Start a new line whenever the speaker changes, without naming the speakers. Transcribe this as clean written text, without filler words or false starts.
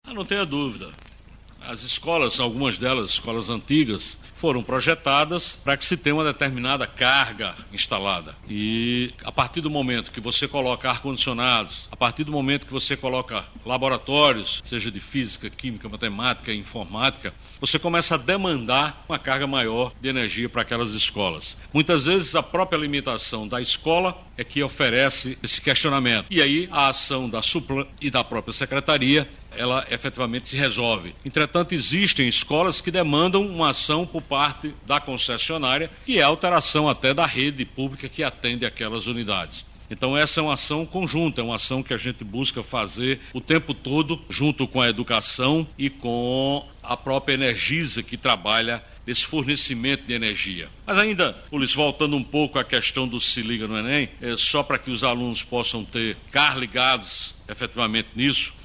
Não tenha dúvida. As escolas, algumas delas, escolas antigas, foram projetadas para que se tenha uma determinada carga instalada. E a partir do momento que você coloca ar-condicionados, a partir do momento que você coloca laboratórios, seja de física, química, matemática, informática, você começa a demandar uma carga maior de energia para aquelas escolas. Muitas vezes a própria limitação da escola é que oferece esse questionamento. E aí a ação da SUPLAN e da própria secretaria, ela efetivamente se resolve. Entretanto, existem escolas que demandam uma ação por parte da concessionária, que é a alteração até da rede pública que atende aquelas unidades. Então essa é uma ação conjunta, é uma ação que a gente busca fazer o tempo todo, junto com a educação e com a própria Energisa, que trabalha nesse fornecimento de energia. Mas ainda, Ulisses, voltando um pouco à questão do Se Liga no Enem, só para que os alunos possam ficar ligados efetivamente nisso,